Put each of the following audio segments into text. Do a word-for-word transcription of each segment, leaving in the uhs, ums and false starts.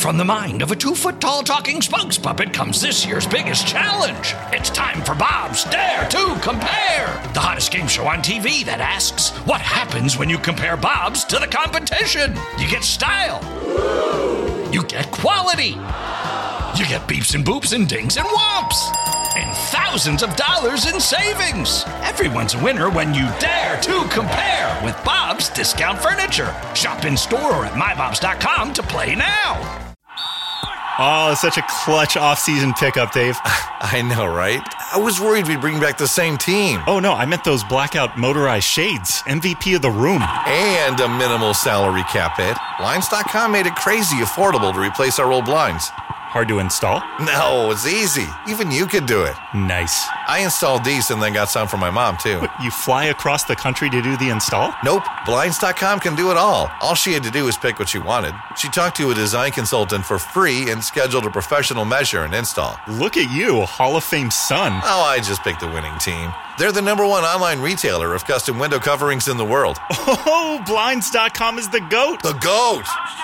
From the mind of a two-foot-tall talking spokes puppet comes this year's biggest challenge. It's time for Bob's Dare to Compare, the hottest game show on T V that asks, what happens when you compare Bobs to the competition? You get style. You get quality. You get beeps and boops and dings and whomps. And thousands of dollars in savings. Everyone's a winner when you dare to compare with Bob's Discount Furniture. Shop in store or at my bobs dot com to play now. Oh, such a clutch off-season pickup, Dave. I know, right? I was worried we'd bring back the same team. Oh, no, I meant those blackout motorized shades. M V P of the room. And a minimal salary cap hit. Blinds dot com made it crazy affordable to replace our old blinds. Hard to install? No, it's easy. Even you could do it. Nice. I installed these and then got some for my mom, too. What, you fly across the country to do the install? Nope. Blinds dot com can do it all. All she had to do was pick what she wanted. She talked to a design consultant for free and scheduled a professional measure and install. Look at you, Hall of Fame son. Oh, I just picked the winning team. They're the number one online retailer of custom window coverings in the world. Oh, Blinds dot com is the GOAT. The GOAT!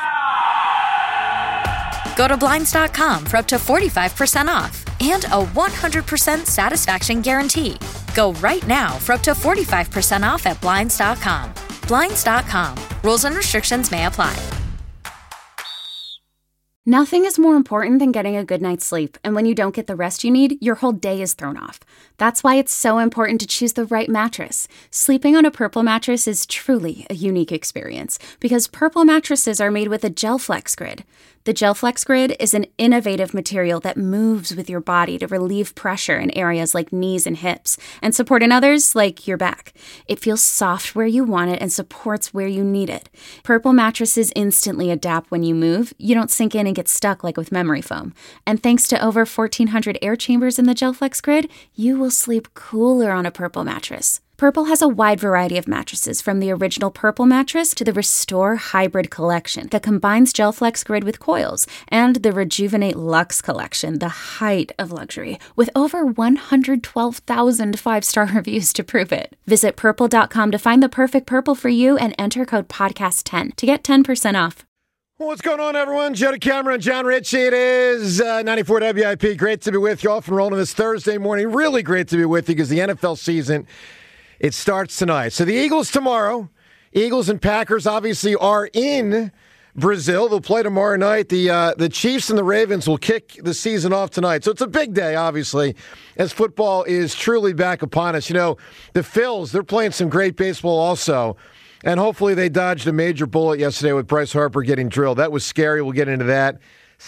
Go to Blinds dot com for up to forty-five percent off and a one hundred percent satisfaction guarantee. Go right now for up to forty-five percent off at Blinds dot com. Blinds dot com. Rules and restrictions may apply. Nothing is more important than getting a good night's sleep, and when you don't get the rest you need, your whole day is thrown off. That's why it's so important to choose the right mattress. Sleeping on a Purple mattress is truly a unique experience because Purple mattresses are made with a GelFlex Grid. The GelFlex Grid is an innovative material that moves with your body to relieve pressure in areas like knees and hips and support in others like your back. It feels soft where you want it and supports where you need it. Purple mattresses instantly adapt when you move. You don't sink in and get stuck like with memory foam. And thanks to over fourteen hundred air chambers in the GelFlex Grid, you will sleep cooler on a Purple mattress. Purple has a wide variety of mattresses, from the original Purple mattress to the Restore Hybrid collection that combines GelFlex Grid with coils, and the Rejuvenate Luxe collection, the height of luxury, with over one hundred twelve thousand five-star reviews to prove it. Visit purple dot com to find the perfect Purple for you and enter code podcast ten to get ten percent off. What's going on, everyone? Joe Cameron, John Ritchie. It is uh, ninety-four W I P. Great to be with you off and rolling this Thursday morning. Really great to be with you because the N F L season, it starts tonight. So the Eagles tomorrow. Eagles and Packers obviously are in Brazil. They'll play tomorrow night. The uh, the Chiefs and the Ravens will kick the season off tonight. So it's a big day, obviously, as football is truly back upon us. You know, the Phils, they're playing some great baseball also. And hopefully they dodged a major bullet yesterday with Bryce Harper getting drilled. That was scary. We'll get into that.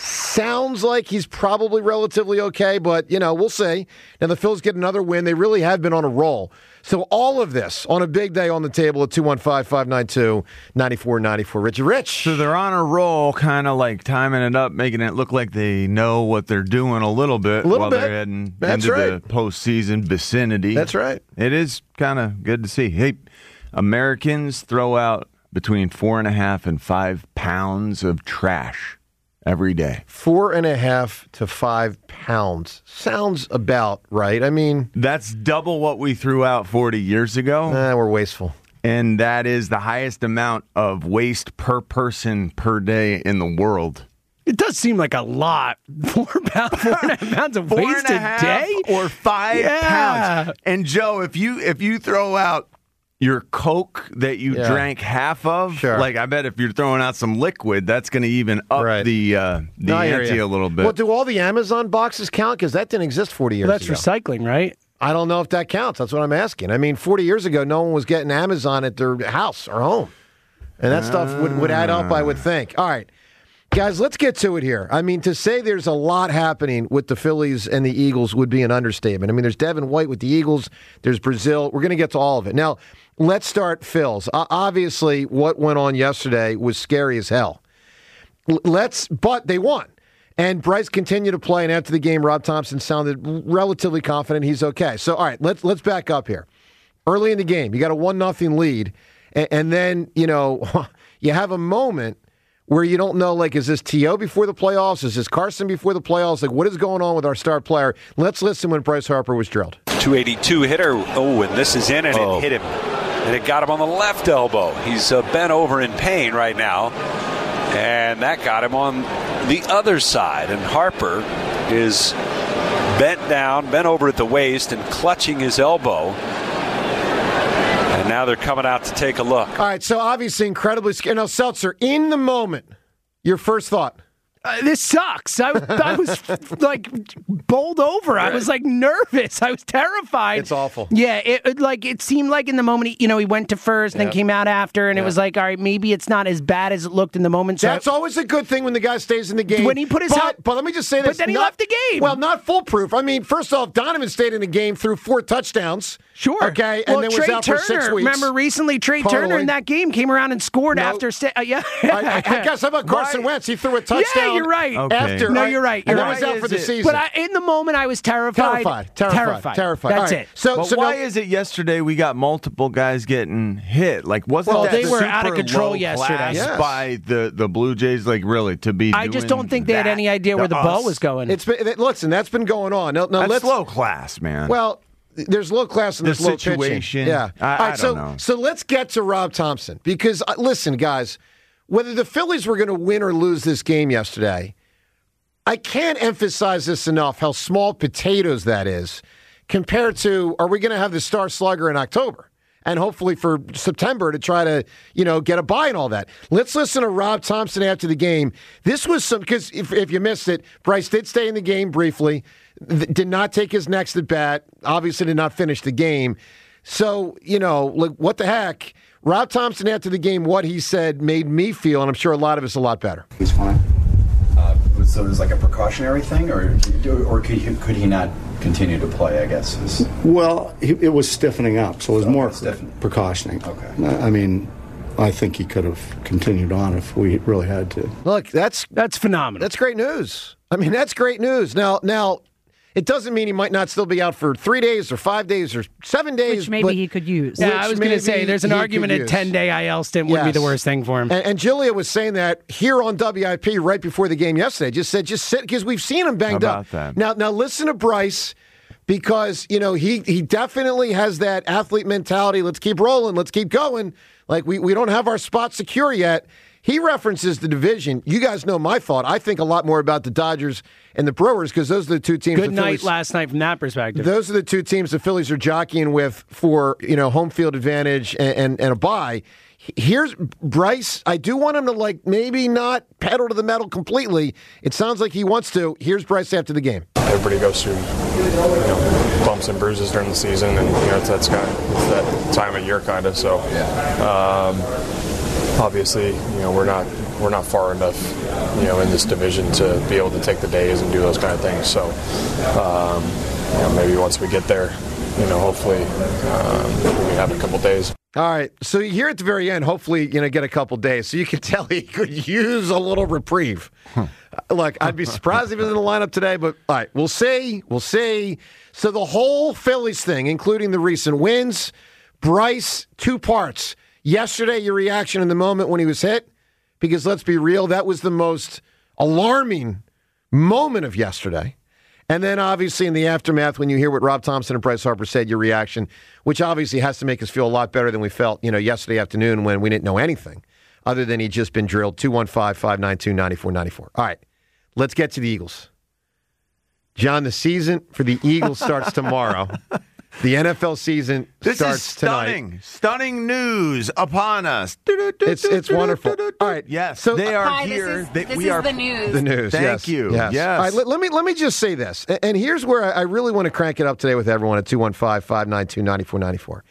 Sounds like he's probably relatively okay, but, you know, we'll see. Now, the Phils get another win. They really have been on a roll. So all of this on a big day on the table at two one five, five nine two, nine four nine four. Richie Rich. So they're on a roll, kind of like timing it up, making it look like they know what they're doing a little bit a little while bit. they're heading That's into right. the postseason vicinity. That's right. It is kind of good to see. Hey, Americans throw out between four and a half and five pounds of trash every day. Four and a half to five pounds. Sounds about right. I mean, that's double what we threw out forty years ago. Eh, we're wasteful. And that is the highest amount of waste per person per day in the world. It does seem like a lot. Four pounds, four and a half pounds of Four waste and a a half day? Or five Yeah. pounds. And Joe, if you if you throw out your Coke that you Yeah. drank half of, Sure. like I bet if you're throwing out some liquid, that's going to even up Right. the uh, the No, I hear ante you. a little bit. Well, do all the Amazon boxes count? Because that didn't exist forty years Well, that's ago. recycling, right? I don't know if that counts. That's what I'm asking. I mean, forty years ago, no one was getting Amazon at their house or home. And that stuff would, would add up, I would think. All right. Guys, let's get to it here. I mean, to say there's a lot happening with the Phillies and the Eagles would be an understatement. I mean, there's Devin White with the Eagles. There's Brazil. We're going to get to all of it. Now, let's start Phils. Uh, obviously, what went on yesterday was scary as hell. L- let's, but they won. And Bryce continued to play, and after the game, Rob Thompson sounded relatively confident he's okay. So, all right, let's let's back up here. Early in the game, you got a one nothing lead, and, and then, you know, you have a moment where you don't know, like, is this T O before the playoffs? Is this Carson before the playoffs? Like, what is going on with our star player? Let's listen when Bryce Harper was drilled. two eighty-two hitter. Oh, and this is in, and Oh. it hit him. And it got him on the left elbow. He's uh, bent over in pain right now. And that got him on the other side, and Harper is bent down, bent over at the waist, and clutching his elbow. And now they're coming out to take a look. All right, so obviously incredibly scary. Now, Seltzer, in the moment, your first thought? Uh, this sucks. I, I was like bowled over. Right. I was like nervous. I was terrified. It's awful. Yeah, it, it like it seemed like in the moment, he, you know, he went to first and yep. then came out after, and yep. it was like, all right, maybe it's not as bad as it looked in the moment. So That's I, always a good thing when the guy stays in the game. When he put his but, help, but let me just say this. But then he not, left the game. Well, not foolproof. I mean, first off, Donovan stayed in the game through four touchdowns. Sure. Okay, well, and then Trey was out Turner, for six weeks. Remember recently, Trey totally. Turner in that game came around and scored no. after. Sta- uh, yeah. I, I guess how about Carson Why? Wentz? He threw a touchdown. Yeah, you're right. Okay. After, no, you're right. You're and right. then was out for the it? season. But I, in the moment, I was terrified. Terrified. Terrified. Terrified. Terrified. That's right. it. So, but so why no, is it yesterday we got multiple guys getting hit? Like, wasn't well, that they were super out of control low yesterday. class Yes. by the, the Blue Jays? Like, really, to be I doing just don't think they had any idea where the ball us? was going. It's been, listen, that's been going on. No, no, That's let's, low class, man. Well, there's low class and The there's low pitching. situation. Yeah. I- All right, I so, don't know. So let's get to Rob Thompson because, uh, listen, guys, whether the Phillies were going to win or lose this game yesterday, I can't emphasize this enough how small potatoes that is compared to are we going to have the star slugger in October and hopefully for September to try to, you know, get a bye and all that. Let's listen to Rob Thompson after the game. This was some, because if, if you missed it, Bryce did stay in the game briefly, th- did not take his next at bat, obviously did not finish the game. So, you know, like, what the heck? Rob Thompson after the game, what he said made me feel, and I'm sure a lot of us, a lot better. He's fine. Uh, so it was like a precautionary thing, or or could he, could he not continue to play, I guess? Is... Well, he, it was stiffening up, so it was okay, more stiffening. precautioning. Okay. I mean, I think he could have continued on if we really had to. Look, that's that's phenomenal. That's great news. I mean, that's great news. Now, now, it doesn't mean he might not still be out for three days or five days or seven days. Which maybe but, he could use. Yeah, I was going to say, there's an argument a use. ten-day I L stint would yes. be the worst thing for him. And, and Julia was saying that here on W I P right before the game yesterday. Just said, just sit, because we've seen him banged How about up. that? Now, now listen to Bryce, because, you know, he, he definitely has that athlete mentality. Let's keep rolling. Let's keep going. Like, we, we don't have our spot secure yet. He references the division. You guys know my thought. I think a lot more about the Dodgers and the Brewers because those are the two teams. Good the night Phillies, last night from that perspective. Those are the two teams the Phillies are jockeying with for, you know, home field advantage and, and, and a bye. Here's Bryce. I do want him to, like, maybe not pedal to the metal completely. It sounds like he wants to. Here's Bryce after the game. Everybody goes through, you know, bumps and bruises during the season, and, you know, that's kind of it's that time of year, kind of. So, um, obviously, you know, we're not we're not far enough, you know, in this division to be able to take the days and do those kind of things. So, um, you know, maybe once we get there, you know, hopefully um, we can have a couple days. All right. So here at the very end, hopefully, you know, get a couple days. So you can tell he could use a little reprieve. Huh. Look, I'd be surprised if he was in the lineup today, but all right, we'll see. We'll see. So the whole Phillies thing, including the recent wins, Bryce, two parts. Yesterday, your reaction in the moment when he was hit, because let's be real, that was the most alarming moment of yesterday. And then, obviously, in the aftermath, when you hear what Rob Thompson and Bryce Harper said, your reaction, which obviously has to make us feel a lot better than we felt, you know, yesterday afternoon when we didn't know anything other than he'd just been drilled. two one five, five nine two, nine four nine four. All right, let's get to the Eagles. John, the season for the Eagles starts tomorrow. The N F L season this starts is stunning, tonight. Stunning news upon us. It's it's wonderful. All right, yes, so they are Hi, here. This is, they, this we is are the news. The news. Thank yes, you. Yes. yes. All right. Let, let me let me just say this, and, and here's where I, I really want to crank it up today with everyone at two one five, five nine two, nine four nine four.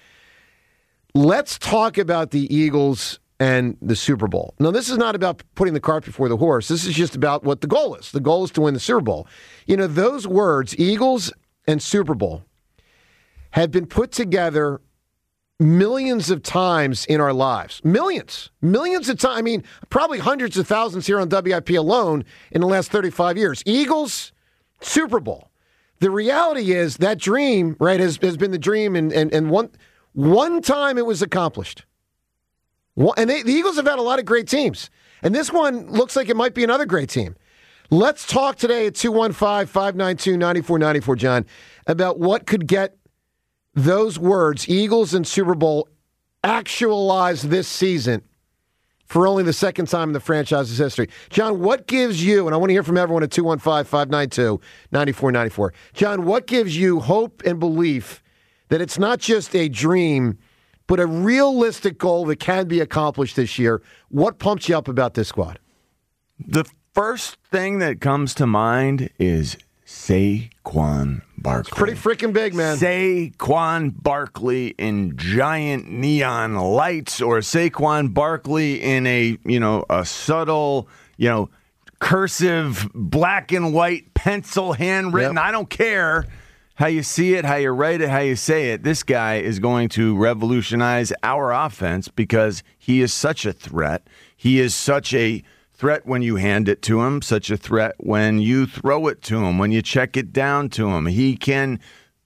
Let's talk about the Eagles and the Super Bowl. Now, this is not about putting the cart before the horse. This is just about what the goal is. The goal is to win the Super Bowl. You know, those words, Eagles and Super Bowl, have been put together millions of times in our lives. Millions. Millions of times. I mean, probably hundreds of thousands here on W I P alone in the last thirty-five years. Eagles, Super Bowl. The reality is that dream, right, has, has been the dream, and, and, and one, one time it was accomplished. One, and they, the Eagles have had a lot of great teams. And this one looks like it might be another great team. Let's talk today at two one five, five nine two, nine four nine four, John, about what could get those words, Eagles and Super Bowl, actualized this season for only the second time in the franchise's history. John, what gives you, and I want to hear from everyone at two one five, five nine two, nine four nine four. John, what gives you hope and belief that it's not just a dream, but a realistic goal that can be accomplished this year? What pumps you up about this squad? The first thing that comes to mind is Saquon Barkley. It's pretty freaking big, man. Saquon Barkley in giant neon lights, or Saquon Barkley in a, you know, a subtle, you know, cursive black and white pencil handwritten. Yep. I don't care how you see it, how you write it, how you say it. This guy is going to revolutionize our offense because he is such a threat. He is such a threat when you hand it to him, such a threat when you throw it to him, when you check it down to him. He can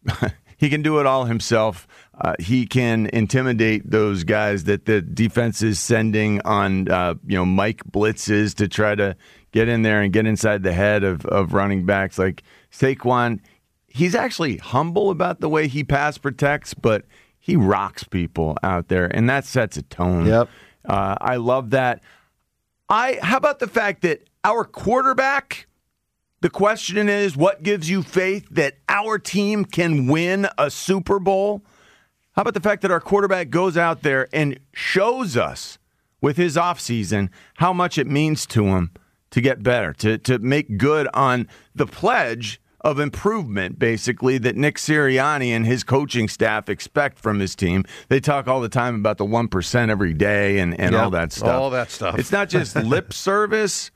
he can do it all himself. Uh, he can intimidate those guys that the defense is sending on uh, you know Mike blitzes to try to get in there and get inside the head of, of running backs. Like Saquon, he's actually humble about the way he pass protects, but he rocks people out there, and that sets a tone. Yep. Uh, I love that. I, how about the fact that our quarterback, the question is, what gives you faith that our team can win a Super Bowl? How about the fact that our quarterback goes out there and shows us with his offseason how much it means to him to get better, to, to make good on the pledge of improvement, basically, that Nick Sirianni and his coaching staff expect from his team. They talk all the time about the one percent every day and, and Yep, all that stuff. all that stuff. It's not just lip service.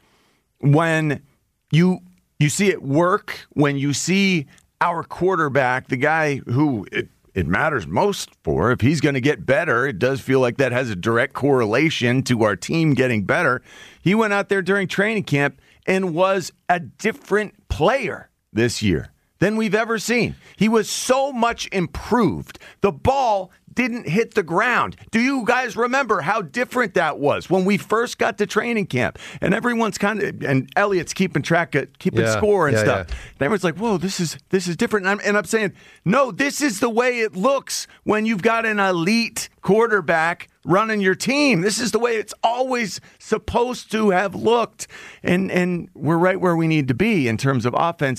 When you you see it work, when you see our quarterback, the guy who it, it matters most for, if he's going to get better, it does feel like that has a direct correlation to our team getting better. He went out there during training camp and was a different player this year than we've ever seen. He was so much improved. The ball didn't hit the ground. Do you guys remember how different that was when we first got to training camp? And everyone's kind of, and Elliot's keeping track of, keeping Yeah, score and yeah, stuff. yeah. And everyone's like, whoa, this is this is different. And I'm, and I'm saying, no, this is the way it looks when you've got an elite quarterback running your team. This is the way it's always supposed to have looked. And and we're right where we need to be in terms of offense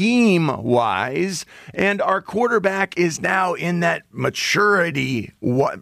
scheme-wise. And our quarterback is now in that maturity what,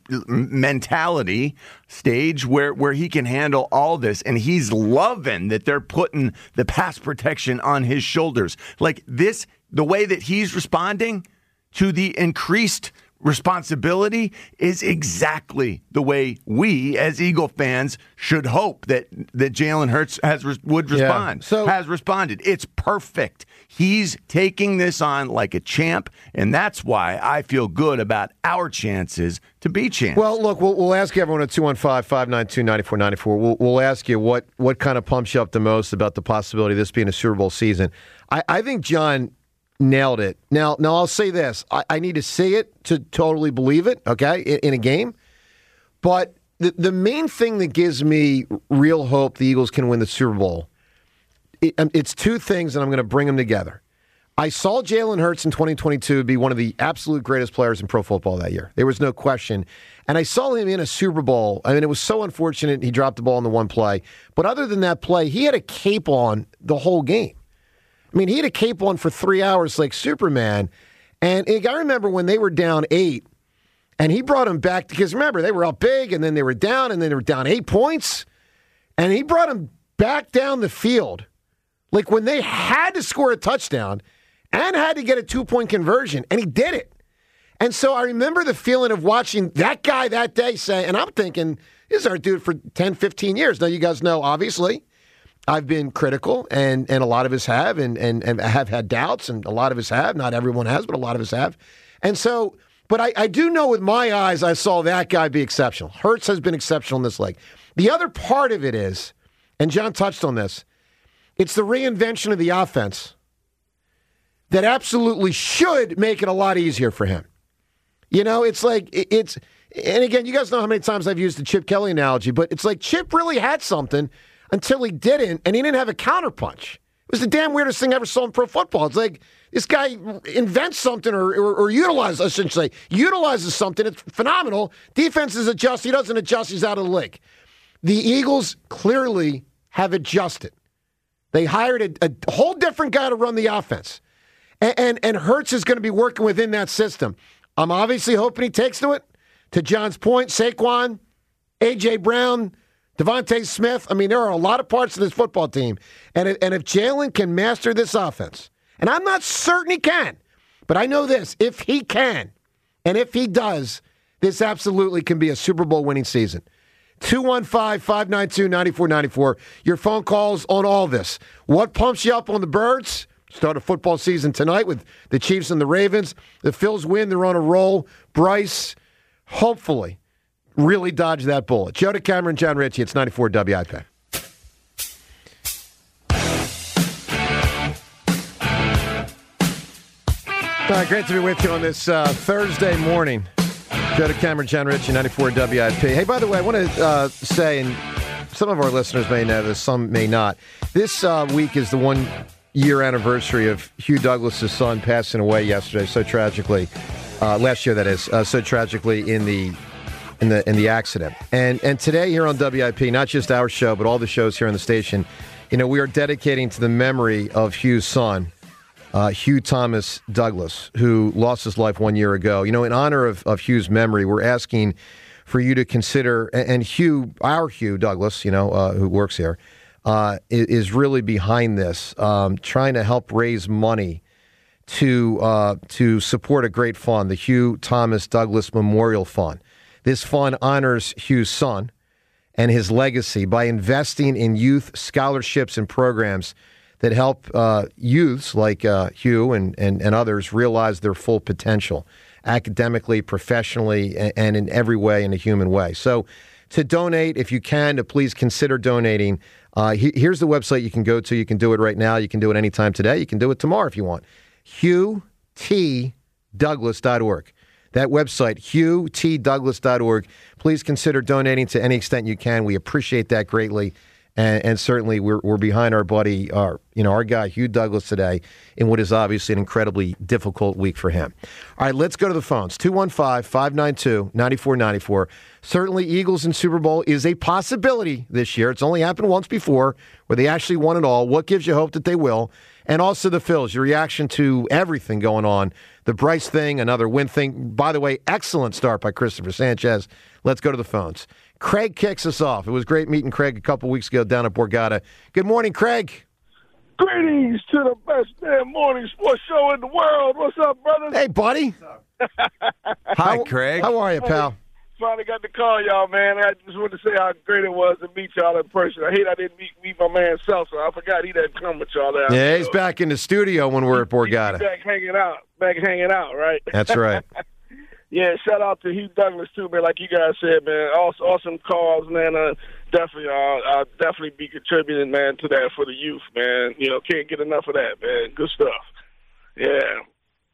mentality stage where, where he can handle all this. And he's loving that they're putting the pass protection on his shoulders. Like this, the way that he's responding to the increased responsibility is exactly the way we as Eagle fans should hope that that Jalen Hurts has would respond. Yeah. So, has responded. It's perfect. He's taking this on like a champ, and that's why I feel good about our chances to be champs. Well, look, we'll, we'll ask everyone at two one five, five nine two, nine four nine four. We'll, we'll ask you what, what kind of pumps you up the most about the possibility of this being a Super Bowl season. I, I think John nailed it. Now, now I'll say this. I, I need to see it to totally believe it, okay, in, in a game. But the, the main thing that gives me real hope the Eagles can win the Super Bowl, it, it's two things, and I'm going to bring them together. I saw Jalen Hurts in twenty twenty-two be one of the absolute greatest players in pro football that year. There was no question. And I saw him in a Super Bowl. I mean, it was so unfortunate he dropped the ball in the one play. But other than that play, he had a cape on the whole game. I mean, he had a cape on for three hours like Superman. And I remember when they were down eight, and he brought them back, because remember, they were up big, and then they were down, and then they were down eight points. And he brought them back down the field. Like when they had to score a touchdown and had to get a two-point conversion, and he did it. And so I remember the feeling of watching that guy that day say, and I'm thinking, this is our dude for ten, fifteen years. Now, you guys know, obviously, I've been critical, and, and a lot of us have, and, and, and have had doubts, and a lot of us have. Not everyone has, but a lot of us have. And so, but I, I do know with my eyes, I saw that guy be exceptional. Hurts has been exceptional in this league. The other part of it is, and John touched on this, it's the reinvention of the offense that absolutely should make it a lot easier for him. You know, it's like, it's, and again, you guys know how many times I've used the Chip Kelly analogy, but it's like Chip really had something until he didn't, and he didn't have a counterpunch. It was the damn weirdest thing I ever saw in pro football. It's like this guy invents something or, or, or utilizes, I should say, utilizes something. It's phenomenal. Defenses adjust. He doesn't adjust. He's out of the league. The Eagles clearly have adjusted. They hired a, a whole different guy to run the offense. And, and, and Hurts is going to be working within that system. I'm obviously hoping he takes to it. To John's point, Saquon, A J. Brown, Devontae Smith. I mean, there are a lot of parts of this football team. And, if- and if Jalen can master this offense, and I'm not certain he can, but I know this, if he can, and if he does, this absolutely can be a Super Bowl winning season. two one five, five nine two, nine four nine four. Your phone calls on all this. What pumps you up on the Birds? Start a football season tonight with the Chiefs and the Ravens. The Phils win. They're on a roll. Bryce, hopefully, really dodge that bullet. Joe DeCamera, John Ritchie. It's ninety-four W I P. All right, great to be with you on this uh, Thursday morning. Joe DeCamera, John Ritchie, ninety-four W I P. Hey, by the way, I want to uh, say, and some of our listeners may know this, some may not. This uh, week is the one-year anniversary of Hugh Douglas' son passing away yesterday, so tragically. Uh, last year, that is, uh, so tragically in the in the in the accident. And and today here on W I P, not just our show, but all the shows here on the station, you know, we are dedicating to the memory of Hugh's son. Uh, Hugh Thomas Douglas, who lost his life one year ago. You know, in honor of, of Hugh's memory, we're asking for you to consider, and, and Hugh, our Hugh Douglas, you know, uh, who works here, uh, is, is really behind this, um, trying to help raise money to uh, to support a great fund, the Hugh Thomas Douglas Memorial Fund. This fund honors Hugh's son and his legacy by investing in youth scholarships and programs that help uh, youths like uh, Hugh and, and, and others realize their full potential academically, professionally, and, and in every way, in a human way. So to donate, if you can, to please consider donating. Uh, he, here's the website you can go to. You can do it right now. You can do it anytime today. You can do it tomorrow if you want. hugh t douglas dot org. That website, hugh t douglas dot org. Please consider donating to any extent you can. We appreciate that greatly. And, and certainly, we're we're behind our buddy, our you know our guy Hugh Douglas today in what is obviously an incredibly difficult week for him. All right, let's go to the phones. two one five, five nine two, nine four nine four. Certainly, Eagles in Super Bowl is a possibility this year. It's only happened once before where they actually won it all. What gives you hope that they will? And also the Phils, your reaction to everything going on. The Bryce thing, another win thing. By the way, excellent start by Christopher Sanchez. Let's go to the phones. Craig kicks us off. It was great meeting Craig a couple weeks ago down at Borgata. Good morning, Craig. Greetings to the best damn morning sports show in the world. What's up, brother? Hey, buddy. Hi, how, Craig. How are you, pal? Finally got to call y'all, man. I just wanted to say how great it was to meet y'all in person. I hate I didn't meet, meet my man Self, so I forgot he didn't come with y'all there. Yeah, he's back in the studio when we're at Borgata. He's back hanging out. Back hanging out, right? That's right. Yeah, shout out to Hugh Douglas too, man. Like you guys said, man, awesome, awesome calls, man. Uh, definitely, uh, I'll definitely be contributing, man, to that for the youth, man. You know, can't get enough of that, man. Good stuff. Yeah.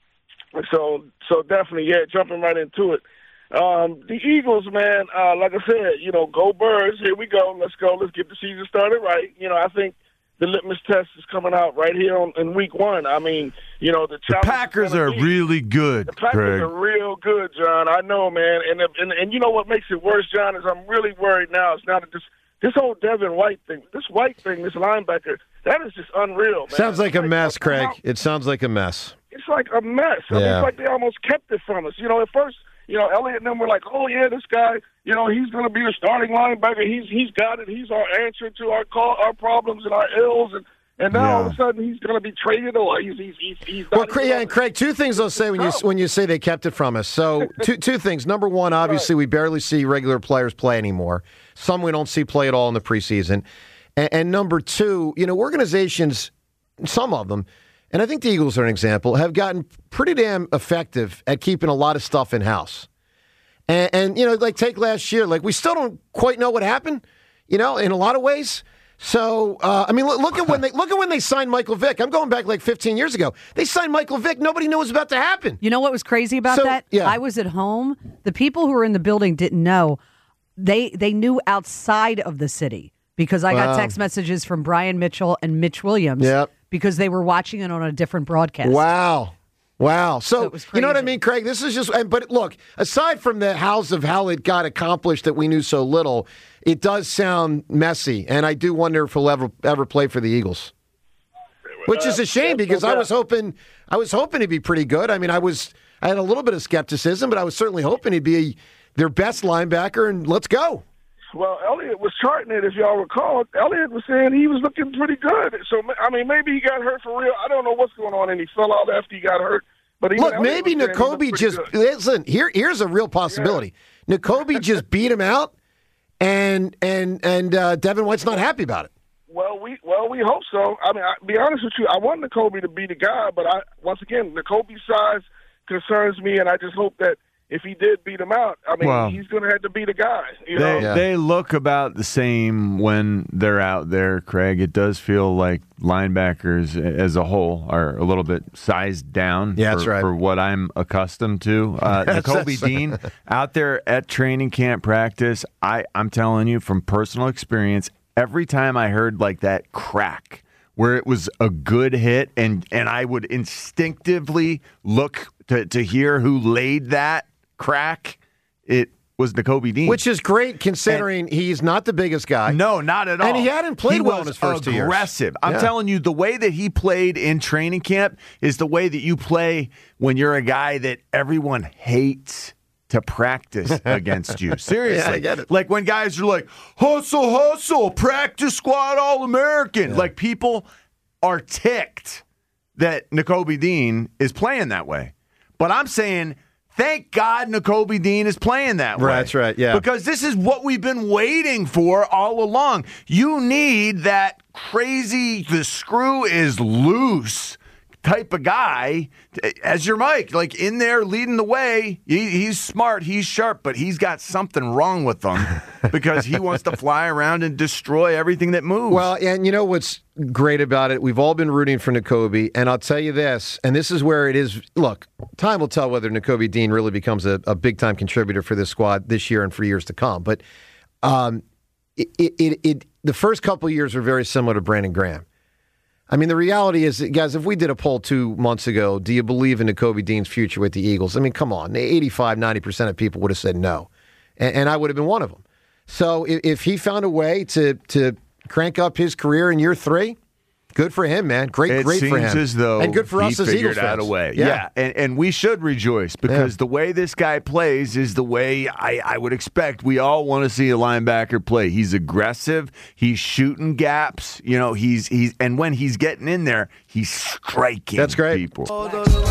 So, so definitely, yeah, jumping right into it. Um, the Eagles, man. Uh, like I said, you know, go Birds. Here we go. Let's go. Let's get the season started right. You know, I think the litmus test is coming out right here on, in week one. I mean, you know, the, the Packers are be, really good. The Packers Craig. are real good, John. I know, man. And, and and you know what makes it worse, John, is I'm really worried now. It's now that this this whole Devin White thing, this White thing, this linebacker, that is just unreal, man. Sounds like it's a like, mess, Craig. It sounds like a mess. It's like a mess. I yeah. mean, it's like they almost kept it from us. You know, at first, you know, Elliott and them were like, oh, yeah, this guy, you know, he's going to be a starting linebacker. He's He's got it. He's our answer to our call, our problems and our ills. And And now yeah. all of a sudden he's going to be traded, or he's he's he's. he's well, Craig, yeah, and Craig, two things I'll say when you when you say they kept it from us. So two two things. Number one, obviously right. we barely see regular players play anymore. Some we don't see play at all in the preseason. And, and number two, you know, organizations, some of them, and I think the Eagles are an example, have gotten pretty damn effective at keeping a lot of stuff in house. And, and you know, like take last year, like we still don't quite know what happened. You know, in a lot of ways. So, uh, I mean, look, look at when they look at when they signed Michael Vick. I'm going back like fifteen years ago. They signed Michael Vick. Nobody knew what was about to happen. You know what was crazy about so, that? Yeah. I was at home. The people who were in the building didn't know. They they knew outside of the city because I got wow. text messages from Brian Mitchell and Mitch Williams yep. because they were watching it on a different broadcast. Wow. Wow. So, so you know what I mean, Craig? This is just, but look, aside from the hows of how it got accomplished that we knew so little, it does sound messy. And I do wonder if he'll ever, ever play for the Eagles. Which is a shame because I was hoping, I was hoping he'd be pretty good. I mean, I was, I had a little bit of skepticism, but I was certainly hoping he'd be a, their best linebacker, and let's go. Well, Elliott was charting it, if y'all recall. Elliott was saying he was looking pretty good. So, I mean, maybe he got hurt for real. I don't know what's going on, and he fell out after he got hurt. But even look, Elliott maybe Nakobe just good. listen. Here, here's a real possibility. Yeah. Nakobe just beat him out, and and and uh, Devin White's not happy about it. Well, we well we hope so. I mean, I, be honest with you, I want Nakobe to be the guy, but I once again, Nakobe's size concerns me, and I just hope that if he did beat him out, I mean, well, he's going to have to be the guy. You they, know? Yeah. They look about the same when they're out there, Craig. It does feel like linebackers as a whole are a little bit sized down yeah, for, that's right. for what I'm accustomed to. Uh, Nakobe Dean out there at training camp practice, I, I'm telling you from personal experience, every time I heard like that crack where it was a good hit and, and I would instinctively look to, to hear who laid that crack, it was Nakobe Dean. Which is great considering and he's not the biggest guy. No, not at all. And he hadn't played he well in his first two years. Aggressive. I'm yeah. telling you, the way that he played in training camp is the way that you play when you're a guy that everyone hates to practice against you. Seriously. Yeah, I get it. Like when guys are like, hustle, hustle, practice squad All-American. Yeah. Like people are ticked that Nakobe Dean is playing that way. But I'm saying, thank God Nakobe Dean is playing that way. Right, that's right, yeah. Because this is what we've been waiting for all along. You need that crazy, the screw is loose type of guy as your Mike, like in there leading the way. He, he's smart, he's sharp, but he's got something wrong with him because he wants to fly around and destroy everything that moves. Well, and you know what's great about it? We've all been rooting for Nakobe, and I'll tell you this, and this is where it is. Look, time will tell whether Nakobe Dean really becomes a, a big-time contributor for this squad this year and for years to come. But um, it, it, it, it the first couple of years were very similar to Brandon Graham. I mean, the reality is, guys, if we did a poll two months ago, do you believe in Nakobe Dean's future with the Eagles? I mean, come on. eighty-five, ninety percent of people would have said no. And, and I would have been one of them. So if, if he found a way to to crank up his career in year three, good for him, man. Great, it great for him. It seems as though and good for he us as figured Eagles out fans. a way. Yeah, yeah. And, and we should rejoice because yeah. the way this guy plays is the way I, I would expect. We all want to see a linebacker play. He's aggressive. He's shooting gaps. You know, he's he's and when he's getting in there, he's striking. That's great. People. Now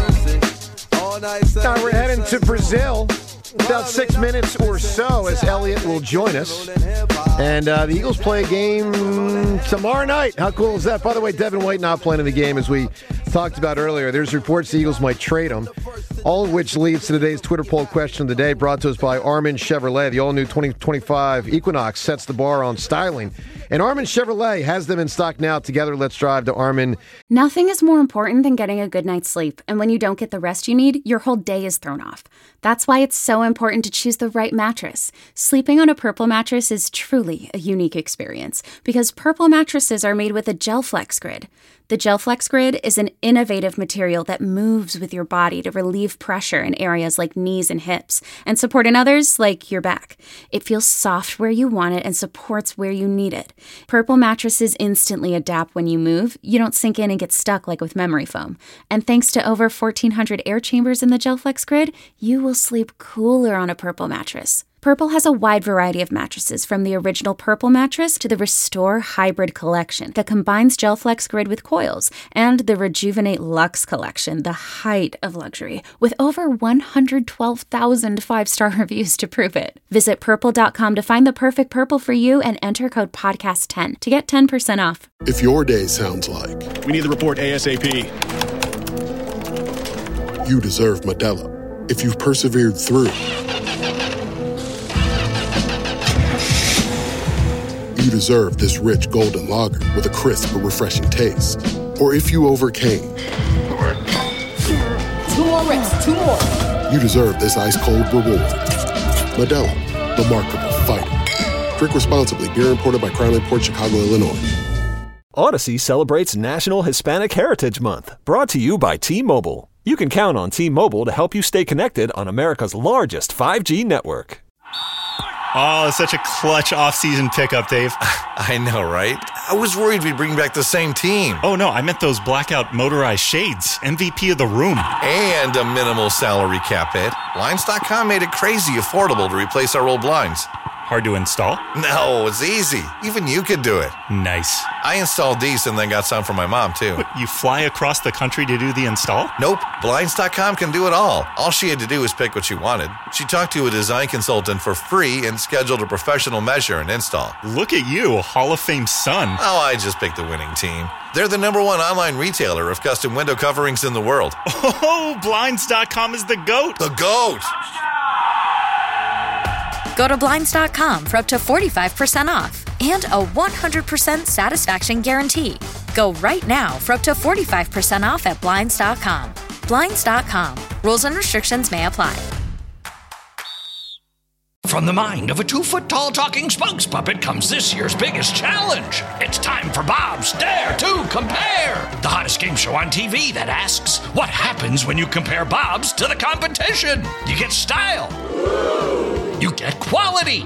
we're heading to Brazil. About six minutes or so as Elliott will join us. And uh, the Eagles play a game tomorrow night. How cool is that? By the way, Devin White not playing in the game as we talked about earlier. There's reports the Eagles might trade him. All of which leads to today's Twitter poll question of the day brought to us by Armin Chevrolet. The all-new twenty twenty-five Equinox sets the bar on styling. And Armin Chevrolet has them in stock now. Together, let's drive to Armin. Nothing is more important than getting a good night's sleep. And when you don't get the rest you need, your whole day is thrown off. That's why it's so important to choose the right mattress. Sleeping on a Purple mattress is truly a unique experience because Purple mattresses are made with a GelFlex Grid. The GelFlex Grid is an innovative material that moves with your body to relieve pressure in areas like knees and hips and support in others like your back. It feels soft where you want it and supports where you need it. Purple mattresses instantly adapt when you move. You don't sink in and get stuck like with memory foam. And thanks to over fourteen hundred air chambers in the GelFlex Grid, you will sleep cooler on a Purple mattress. Purple has a wide variety of mattresses, from the original Purple mattress to the Restore Hybrid collection that combines GelFlex Grid with coils, and the Rejuvenate Luxe collection, the height of luxury, with over one hundred twelve thousand five-star reviews to prove it. Visit purple dot com to find the perfect Purple for you and enter code podcast ten to get ten percent off. If your day sounds like we need the report ASAP, you deserve Modelo. If you've persevered through, you deserve this rich golden lager with a crisp but refreshing taste. Or if you overcame. Two more reps, two more. You deserve this ice-cold reward. Modelo, the Remarkable Fighter. Drink responsibly. Beer imported by Crown Imports, Chicago, Illinois. Odyssey celebrates National Hispanic Heritage Month, brought to you by T-Mobile. you can count on T-Mobile to help you stay connected on America's largest five G network. Oh, such a clutch off-season pickup, Dave. I know, right? I was worried we'd bring back the same team. Oh, no, I meant those blackout motorized shades. M V P of the room. And a minimal salary cap hit. Blinds dot com made it crazy affordable to replace our old blinds. Hard to install? No, it's easy. Even you could do it. Nice. I installed these and then got some for my mom, too. What, you fly across the country to do the install? Nope. Blinds dot com can do it all. All she had to do was pick what she wanted. She talked to a design consultant for free and scheduled a professional measure and install. Look at you, Hall of Fame son. Oh, I just picked the winning team. They're the number one online retailer of custom window coverings in the world. Oh, Blinds dot com is the GOAT. The GOAT! Go to Blinds dot com for up to forty-five percent off and a one hundred percent satisfaction guarantee. Go right now for up to forty-five percent off at Blinds dot com. Blinds dot com. Rules and restrictions may apply. From the mind of a two-foot-tall talking spokes puppet comes this year's biggest challenge. It's time for Bob's Dare to Compare, the hottest game show on T V that asks, what happens when you compare Bob's to the competition? You get style. You get quality.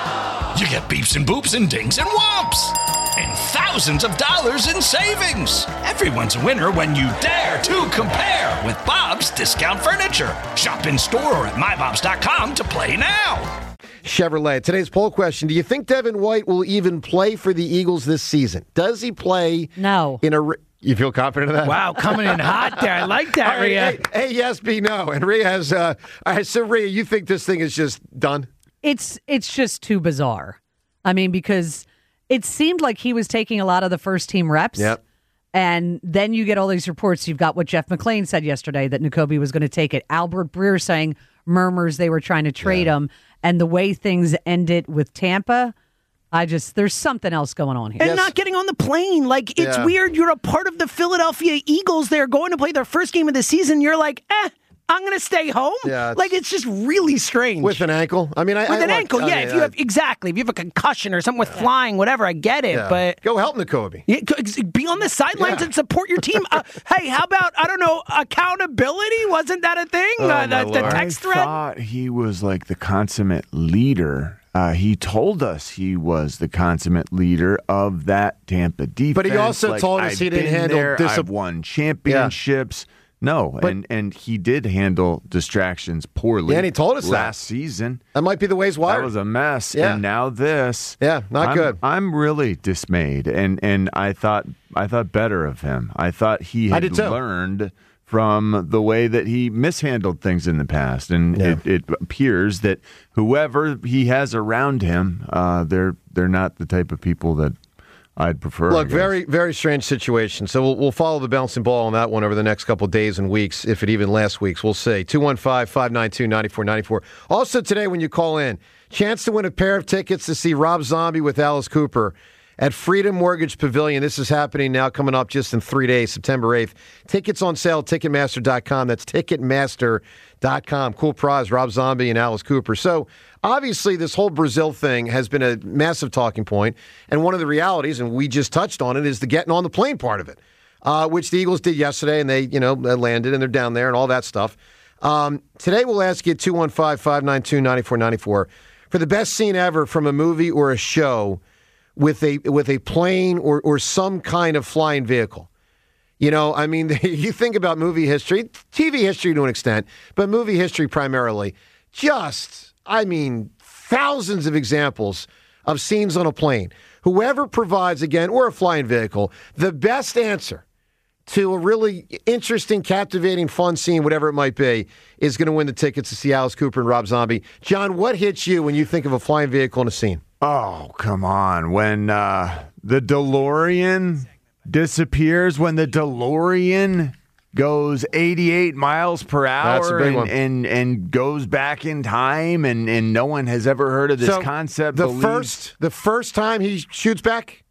You get beeps and boops and dings and whomps. And thousands of dollars in savings. Everyone's a winner when you dare to compare with Bob's Discount Furniture. Shop in store or at my bobs dot com to play now. Chevrolet. Today's poll question: do you think Devin White will even play for the Eagles this season? Does he play? No. In a. You feel confident of that? Wow, coming in hot there. I like that, right, Rhea. A, a, yes, B, no. And Rhea has. Uh, all right, so Rhea, you think this thing is just done? It's it's just too bizarre. I mean, because it seemed like he was taking a lot of the first team reps. Yep. And then you get all these reports. You've got what Jeff McClain said yesterday, that Nakobe was going to take it. Albert Breer saying murmurs they were trying to trade yeah. him. And the way things ended with Tampa, I just, there's something else going on here. And yes. not getting on the plane. Like, it's yeah. weird. You're a part of the Philadelphia Eagles. They're going to play their first game of the season. You're like, eh, I'm going to stay home. Yeah, it's, like, it's just really strange. With an ankle? I mean, I, With I, an look, ankle, I yeah. mean, if you I, have Exactly. If you have a concussion or something with yeah. flying, whatever, I get it. Yeah. But go help Nakobe. Yeah, be on the sidelines yeah. and support your team. Uh, hey, how about, I don't know, accountability? Wasn't that a thing? Oh, uh, the, the text I thread? I thought he was like the consummate leader. Uh, he told us he was the consummate leader of that Tampa defense. But he also like, told us I've he didn't been handle there, disap- I've won championships. Yeah. No, but, and, and he did handle distractions poorly. Yeah, and he told us last that. season. That might be the way he's wired. That was a mess. Yeah. And now this. Yeah, not I'm, good. I'm really dismayed, and and I thought I thought better of him. I thought he had learned from the way that he mishandled things in the past, and yeah. it, it appears that whoever he has around him, uh, they're they're not the type of people that I'd prefer. Look, very, very strange situation. So we'll, we'll follow the bouncing ball on that one over the next couple of days and weeks, if it even lasts weeks. We'll see. two one five, five nine two, nine four nine four. Also today when you call in, chance to win a pair of tickets to see Rob Zombie with Alice Cooper at Freedom Mortgage Pavilion. This is happening now, coming up just in three days, September eighth. Tickets on sale at Ticketmaster dot com. That's Ticketmaster dot com. Cool prize, Rob Zombie and Alice Cooper. So, obviously, this whole Brazil thing has been a massive talking point, and one of the realities, and we just touched on it, is the getting on the plane part of it, uh, which the Eagles did yesterday, and they, you know, landed, and they're down there, and all that stuff. Um, today, we'll ask you at two one five, five nine two, nine four nine four for the best scene ever from a movie or a show with a with a plane or or some kind of flying vehicle. You know, I mean, you think about movie history, T V history to an extent, but movie history primarily. Just, I mean, thousands of examples of scenes on a plane. Whoever provides, again, or a flying vehicle, the best answer to a really interesting, captivating, fun scene, whatever it might be, is going to win the tickets to see Alice Cooper and Rob Zombie. John, what hits you when you think of a flying vehicle in a scene? Oh, come on. When uh, the DeLorean disappears, when the DeLorean goes eighty-eight miles per hour That's a big and, one. and and goes back in time, and, and no one has ever heard of this so concept. The believes- first, the first time he shoots back?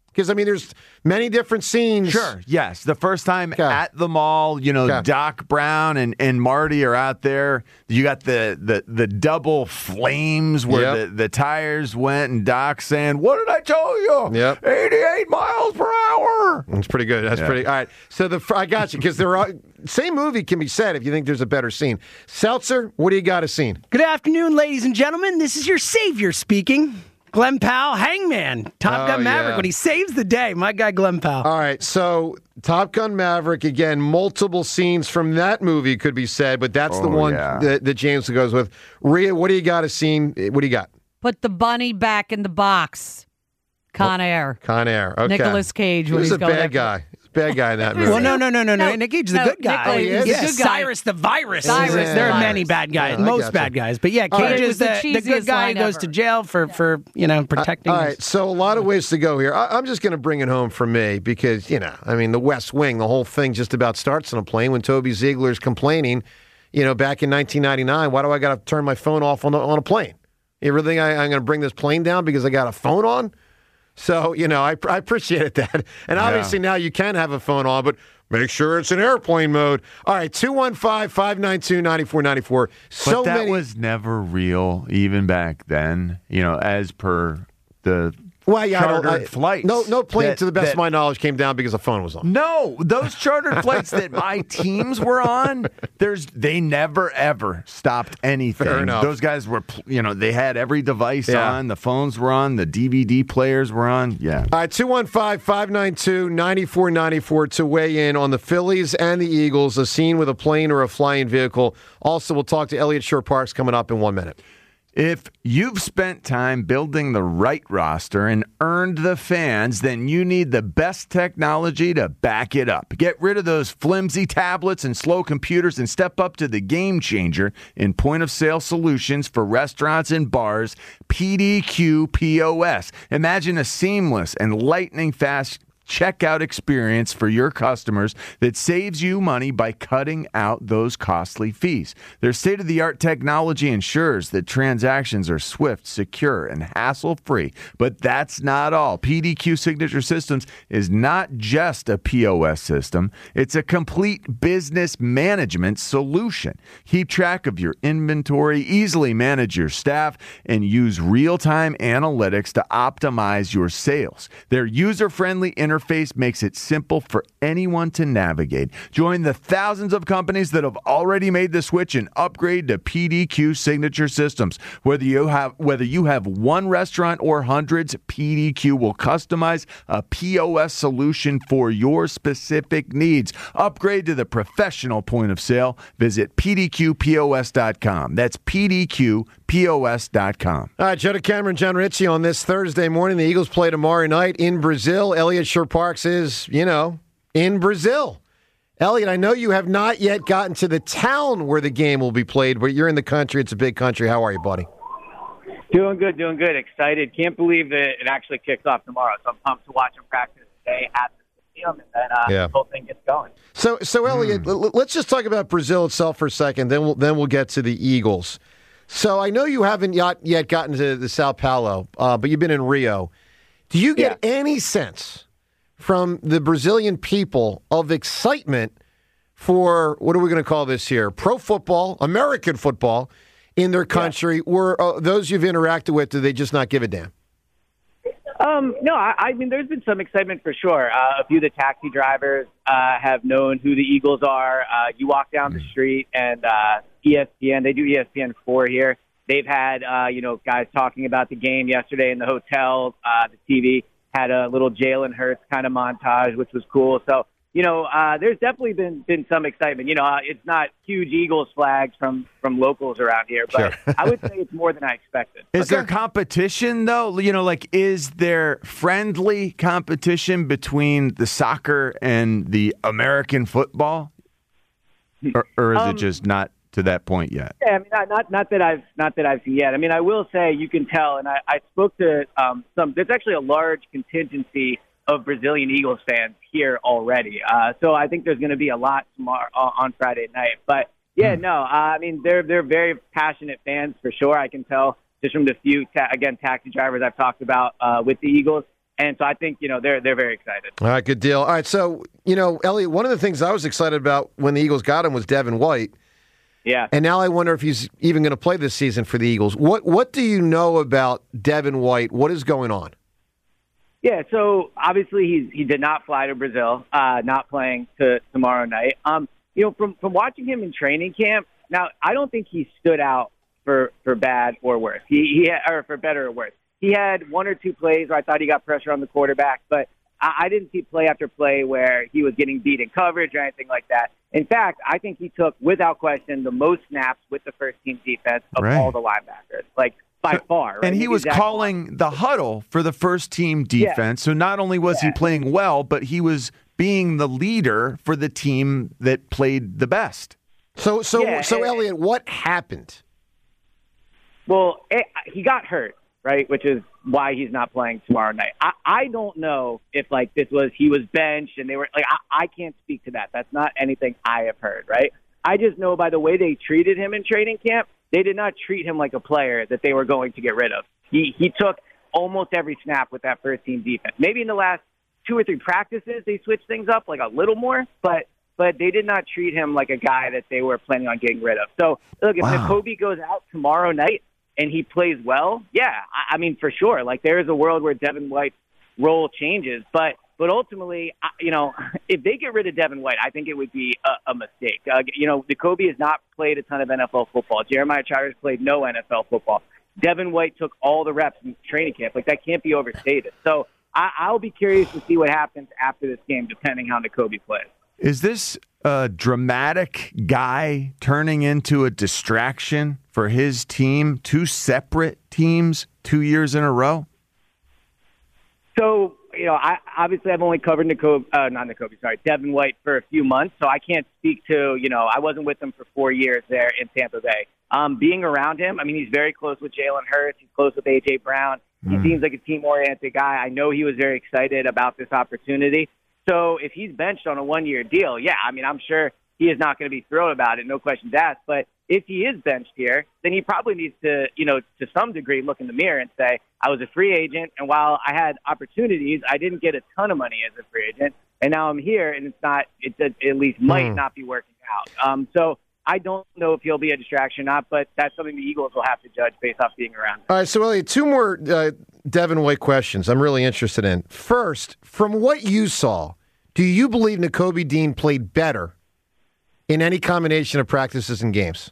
Because, I mean, there's many different scenes. Sure, yes. The first time at the mall, you know, Doc Brown and, and Marty are out there. You got the the, the double flames where Yep. the, the tires went, and Doc saying, "What did I tell you? Yep. eighty-eight miles per hour." That's pretty good. That's Yeah. pretty. All right. So the I got you because there are same movie can be said if you think there's a better scene. Seltzer, what do you got a scene? Good afternoon, ladies and gentlemen. This is your savior speaking. Glenn Powell, Hangman, Top Oh, Gun Maverick, yeah. when he saves the day. My guy, Glenn Powell. All right. So Top Gun Maverick again. Multiple scenes from that movie could be said, but that's the Oh, one yeah. that, that James goes with. Rhea, what do you got a scene? What do you got? Put the bunny back in the box. Con Air. Con Air. Okay. Nicolas Cage. He when was he's a going bad after- guy. He's a bad guy in that movie. Well, no, no, no, no, no. No, Nick Cage is no, the good guy. Nick Cage is yeah, the good guy. Cyrus the Virus. Cyrus is- the there are Virus. many bad guys, Yeah, I most gotcha. bad guys. But yeah, All right. Cage It is was the, the the good cheesiest guy who line goes ever. to jail for, for you know, protecting. All his- right, so a lot of ways to go here. I, I'm just going to bring it home for me because, you know, I mean, the West Wing, the whole thing just about starts on a plane when Toby Ziegler's complaining, you know, back in nineteen ninety-nine, why do I got to turn my phone off on, the, on a plane? You really think I, I'm going to bring this plane down because I got a phone on? So, you know, I, I appreciate that. And obviously now you can have a phone on, but make sure it's in airplane mode. All right, two one five, five nine two, nine four nine four. So but that many. was never real, even back then. You know, as per the Well, yeah, I don't, chartered I, flights. No, no plane, that- to the best that- of my knowledge, came down because the phone was on. No, those chartered flights that my teams were on, there's they never ever stopped anything. Fair enough. Those guys were, pl- you know, they had every device Yeah. on. The phones were on. The D V D players were on. Yeah. All right, two one five, five nine two, nine four nine four to weigh in on the Phillies and the Eagles, a scene with a plane or a flying vehicle. Also, we'll talk to Elliott Shore Parks coming up in one minute. If you've spent time building the right roster and earned the fans, then you need the best technology to back it up. Get rid of those flimsy tablets and slow computers and step up to the game changer in point-of-sale solutions for restaurants and bars, P D Q P O S. Imagine a seamless and lightning-fast checkout experience for your customers that saves you money by cutting out those costly fees. Their state-of-the-art technology ensures that transactions are swift, secure, and hassle-free. But that's not all. P D Q Signature Systems is not just a P O S system. It's a complete business management solution. Keep track of your inventory, easily manage your staff, and use real-time analytics to optimize your sales. Their user-friendly interface makes it simple for anyone to navigate. Join the thousands of companies that have already made the switch and upgrade to P D Q Signature Systems. Whether you have whether you have one restaurant or hundreds, P D Q will customize a P O S solution for your specific needs. Upgrade to the professional point of sale. Visit P D Q P O S dot com. That's P D Q P O S dot com. All right, Joe DeCamera, John Ritchie on this Thursday morning. The Eagles play tomorrow night in Brazil. Elliott Shore Parks is, you know, in Brazil. Elliott, I know you have not yet gotten to the town where the game will be played, but you're in the country. It's a big country. How are you, buddy? Doing good, doing good. Excited. Can't believe that it actually kicks off tomorrow. So I'm pumped to watch them practice today at the stadium, and then uh, Yeah. the whole thing gets going. So, so Elliott, l- let's just talk about Brazil itself for a second. Then we'll then we'll get to the Eagles. So I know you haven't yet yet gotten to the Sao Paulo, uh, but you've been in Rio. Do you get any sense from the Brazilian people of excitement for, what are we going to call this here, pro football, American football in their country? Or uh, those you've interacted with, do they just not give a damn? Um, no, I, I mean, there's been some excitement for sure. Uh, a few of the taxi drivers uh, have known who the Eagles are. Uh, you walk down the street and uh, E S P N, they do E S P N four here. They've had, uh, you know, guys talking about the game yesterday in the hotel. Uh, the T V had a little Jalen Hurts kind of montage, which was cool. So, you know, uh, there's definitely been, been some excitement. You know, uh, it's not huge Eagles flags from, from locals around here, but Sure. I would say it's more than I expected. Is there competition, though? You know, like, is there friendly competition between the soccer and the American football? Or, or is Um, it just not to that point yet? Yeah, I mean, not, not not that I've not that I've seen yet. I mean, I will say you can tell, and I, I spoke to um, some. There's actually a large contingency of Brazilian Eagles fans here already. Uh, so I think there's going to be a lot tomorrow uh, on Friday night. But yeah, no, uh, I mean they're they're very passionate fans for sure. I can tell just from the few ta- again taxi drivers I've talked about uh, with the Eagles. And so I think, you know, they're they're very excited. All right, good deal. All right, so, you know, Elliot, one of the things I was excited about when the Eagles got him was Devin White. Yeah. And now I wonder if he's even going to play this season for the Eagles. What What do you know about Devin White? What is going on? Yeah, so obviously he's he did not fly to Brazil, uh, not playing to tomorrow night. Um, you know, from from watching him in training camp, now I don't think he stood out for, for bad or worse. He he had, or for better or worse. He had one or two plays where I thought he got pressure on the quarterback, but I, I didn't see play after play where he was getting beat in coverage or anything like that. In fact, I think he took, without question, the most snaps with the first team defense of Right. all the linebackers, like by So- far. Right? And he Maybe was Zach calling the huddle for the first team defense. So not only was he playing well, but he was being the leader for the team that played the best. So, so, Yeah, so, and- Elliot, what happened? Well, it, he got hurt, right, which is why he's not playing tomorrow night. I, I don't know if, like, this was he was benched and they were – like, I, I can't speak to that. That's not anything I have heard, right? I just know by the way they treated him in training camp, they did not treat him like a player that they were going to get rid of. He he took almost every snap with that first-team defense. Maybe in the last two or three practices they switched things up, like, a little more, but – but they did not treat him like a guy that they were planning on getting rid of. So, look, if Wow. Nakobe goes out tomorrow night and he plays well, yeah, I, I mean, for sure. Like, there is a world where Devin White's role changes. But but ultimately, I- you know, if they get rid of Devin White, I think it would be a, a mistake. Uh, you know, Nakobe has not played a ton of N F L football. Jeremiah Charters played no N F L football. Devin White took all the reps in training camp. Like, that can't be overstated. So I, I'll be curious to see what happens after this game, depending how Nakobe plays. Is this a dramatic guy turning into a distraction for his team, two separate teams, two years in a row? So, you know, I obviously I've only covered Nakobe, uh, not Nakobe, sorry, Devin White for a few months, so I can't speak to, you know, I wasn't with him for four years there in Tampa Bay. Um, being around him, I mean, he's very close with Jalen Hurts. He's close with A J. Brown. He Mm. seems like a team-oriented guy. I know he was very excited about this opportunity. So if he's benched on a one-year deal, yeah, I mean, I'm sure he is not going to be thrilled about it, no questions asked. But if he is benched here, then he probably needs to, you know, to some degree look in the mirror and say, I was a free agent, and while I had opportunities, I didn't get a ton of money as a free agent, and now I'm here, and it's not, it at least might Hmm. not be working out. Um, so I don't know if he'll be a distraction or not, but that's something the Eagles will have to judge based off being around. All right, so, Elliot, two more uh, Devin White questions I'm really interested in. First, from what you saw, do you believe Nakobe Dean played better in any combination of practices and games?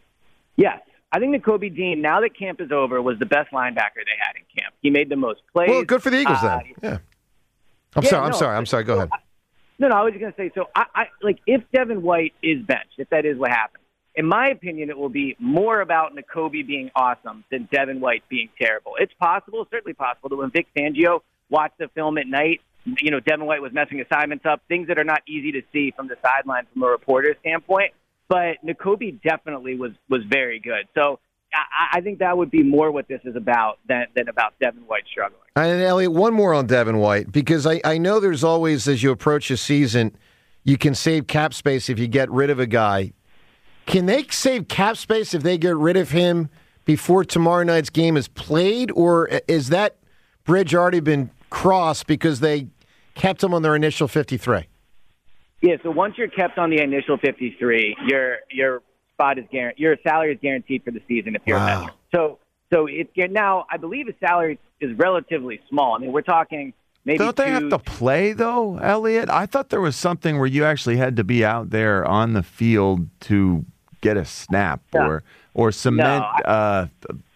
Yes. I think Nakobe Dean, now that camp is over, was the best linebacker they had in camp. He made the most plays. Well, good for the Eagles Uh, then. Yeah. I'm yeah, sorry. I'm no, sorry. I'm sorry. Go ahead. No, no, I was just going to say, so I, I like if Devin White is benched, if that is what happens, in my opinion, it will be more about Nakobe being awesome than Devin White being terrible. It's possible, certainly possible, that when Vic Fangio watched the film at night, you know, Devin White was messing assignments up, things that are not easy to see from the sideline from a reporter's standpoint. But Nakobe definitely was, was very good. So I, I think that would be more what this is about than, than about Devin White struggling. And, Elliot, one more on Devin White, because I, I know there's always, as you approach a season, you can save cap space if you get rid of a guy. Can they save cap space if they get rid of him before tomorrow night's game is played, or is that bridge already been crossed because they kept him on their initial fifty-three? Yeah, so once you're kept on the initial fifty-three, your your spot is guaranteed. Your salary is guaranteed for the season if you're Wow. a veteran. So so it's now. I believe his salary is relatively small. I mean, we're talking maybe. Don't they two, have to play, though, Elliot? I thought there was something where you actually had to be out there on the field to get a snap No. or or cement No, I- uh,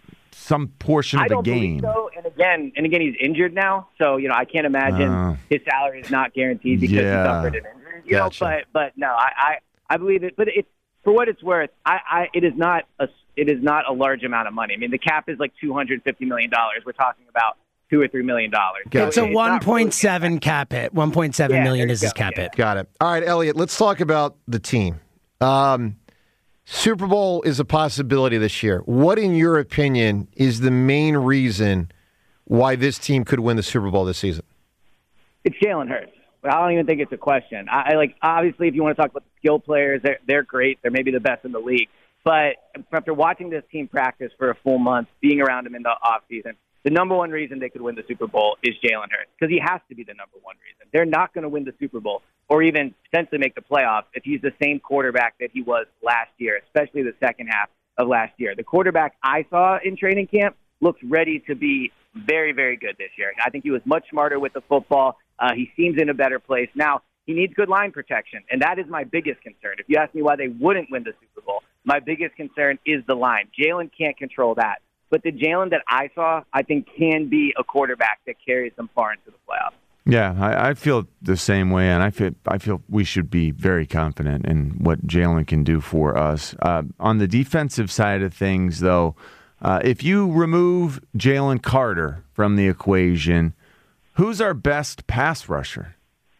some portion of I the don't game. believe so. And again, and again, he's injured now, so you know I can't imagine Oh. his salary is not guaranteed because Yeah. he suffered an injury. You Gotcha. know, but but no, I, I I believe it. But it's for what it's worth. I, I it is not a it is not a large amount of money. I mean, the cap is like two hundred fifty million dollars. We're talking about two or three million dollars. It's So a it's one not point seven cap hit. one point seven Yeah, million there is you his go. cap Yeah. hit. Got it. All right, Elliot, let's talk about the team. Um, Super Bowl is a possibility this year. What, in your opinion, is the main reason why this team could win the Super Bowl this season? It's Jalen Hurts. I don't even think it's a question. I, I like obviously if you want to talk about the skill players, they're they're great. They're maybe the best in the league. But after watching this team practice for a full month, being around them in the off season, the number one reason they could win the Super Bowl is Jalen Hurts, because he has to be the number one reason. They're not going to win the Super Bowl or even potentially make the playoffs if he's the same quarterback that he was last year, especially the second half of last year. The quarterback I saw in training camp looks ready to be very, very good this year. I think he was much smarter with the football. Uh, he seems in a better place. Now, he needs good line protection, and that is my biggest concern. If you ask me why they wouldn't win the Super Bowl, my biggest concern is the line. Jalen can't control that. But the Jalen that I saw, I think, can be a quarterback that carries them far into the playoffs. Yeah, I, I feel the same way, and I feel I feel we should be very confident in what Jalen can do for us. Uh, on the defensive side of things, though, uh, if you remove Jalen Carter from the equation, who's our best pass rusher?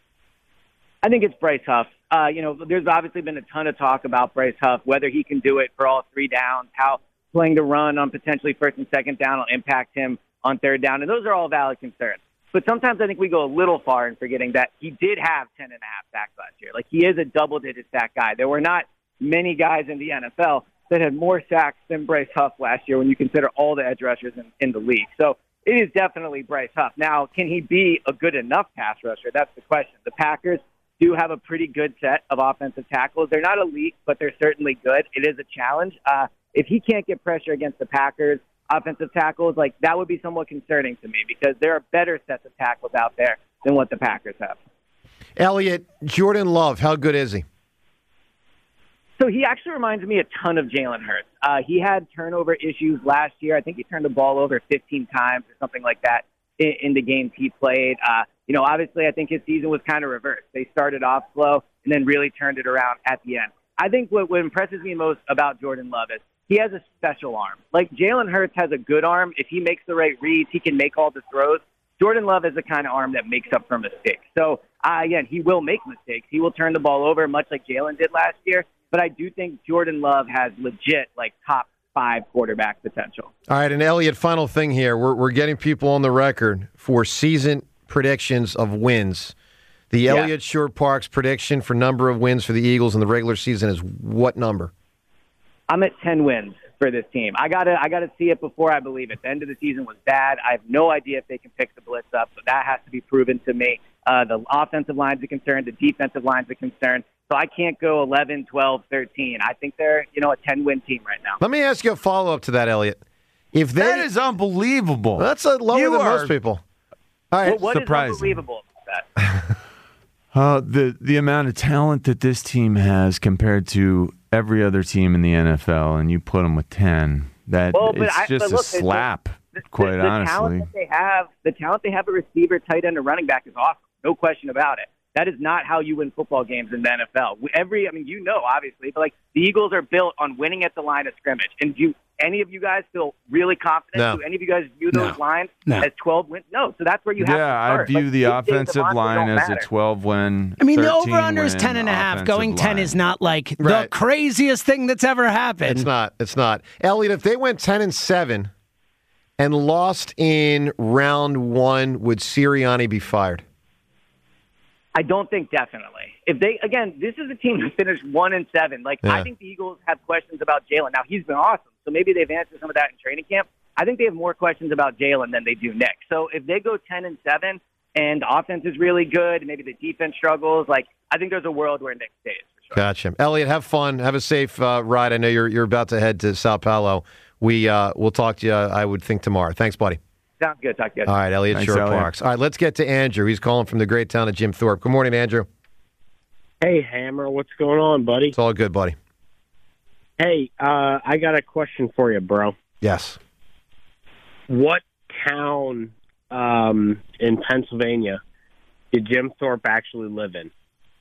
I think it's Bryce Huff. Uh, you know, there's obviously been a ton of talk about Bryce Huff, whether he can do it for all three downs, how playing the run on potentially first and second down will impact him on third down, and those are all valid concerns. But sometimes I think we go a little far in forgetting that he did have ten and a half sacks last year. Like, he is a double-digit sack guy. There were not many guys in the N F L that had more sacks than Bryce Huff last year when you consider all the edge rushers in, in the league. So it is definitely Bryce Huff. Now, can he be a good enough pass rusher? That's the question. The Packers do have a pretty good set of offensive tackles. They're not elite, but they're certainly good. It is a challenge. Uh, if he can't get pressure against the Packers' offensive tackles, like, that would be somewhat concerning to me, because there are better sets of tackles out there than what the Packers have. Elliot, Jordan Love, how good is he? So he actually reminds me a ton of Jalen Hurts. Uh, he had turnover issues last year. I think he turned the ball over fifteen times or something like that in, in the games he played. Uh, you know, obviously, I think his season was kind of reversed. They started off slow and then really turned it around at the end. I think what, what impresses me most about Jordan Love is he has a special arm. Like, Jalen Hurts has a good arm. If he makes the right reads, he can make all the throws. Jordan Love is the kind of arm that makes up for mistakes. So, uh, again, he will make mistakes. He will turn the ball over, much like Jalen did last year. But I do think Jordan Love has legit, like, top five quarterback potential. All right, and Elliot, final thing here. We're, we're getting people on the record for season predictions of wins. The Yeah. Elliot Short Parks prediction for number of wins for the Eagles in the regular season is what number? I'm at ten wins for this team. I gotta, I gotta see it before I believe it. The end of the season was bad. I have no idea if they can pick the blitz up, so that has to be proven to me. Uh, the offensive line's a concern. The defensive line's a concern. So I can't go eleven, twelve, thirteen. I think they're, you know, a ten-win team right now. Let me ask you a follow-up to that, Elliot. If they, That is unbelievable. That's a lower You than are- most people. All right, Well, what is surprising. unbelievable about that? Uh, the the amount of talent that this team has compared to every other team in the N F L, and you put them with ten, that Well, but it's I- just but look, a slap, the, quite the, the honestly. talent that they have, the talent they have at receiver, tight end, and running back is awesome. No question about it. That is not how you win football games in the N F L. Every, I mean, you know, obviously, but like the Eagles are built on winning at the line of scrimmage. And do any of you guys feel really confident? No. Do any of you guys view those No. lines No. as twelve wins? No. So that's where you have to Yeah, I start. view Like, the these days, offensive monsters line don't as a matter. twelve-win. I mean, the over-under is ten win and a half. offensive Going ten line. is not like the Right. craziest thing that's ever happened. It's not. It's not. Elliot, if they went ten and seven and lost in round one, would Sirianni be fired? I don't think definitely. If they, again, this is a team that finished one and seven. Like, Yeah. I think the Eagles have questions about Jalen. Now, he's been awesome, so maybe they've answered some of that in training camp. I think they have more questions about Jalen than they do Nick. So if they go ten and seven and the offense is really good, maybe the defense struggles, like, I think there's a world where Nick stays. Gotcha. Elliot, have fun. Have a safe uh, ride. I know you're you're about to head to Sao Paulo. We uh, we'll talk to you. Uh, I would think tomorrow. Thanks, buddy. Sounds good. Talk to you. All right, Elliot Thanks, Short Elliot. Parks. All right, let's get to Andrew. He's calling from the great town of Jim Thorpe. Good morning, Andrew. Hey, Hammer, what's going on, buddy? It's all good, buddy. Hey, uh, I got a question for you, bro. Yes. What town um, in Pennsylvania did Jim Thorpe actually live in?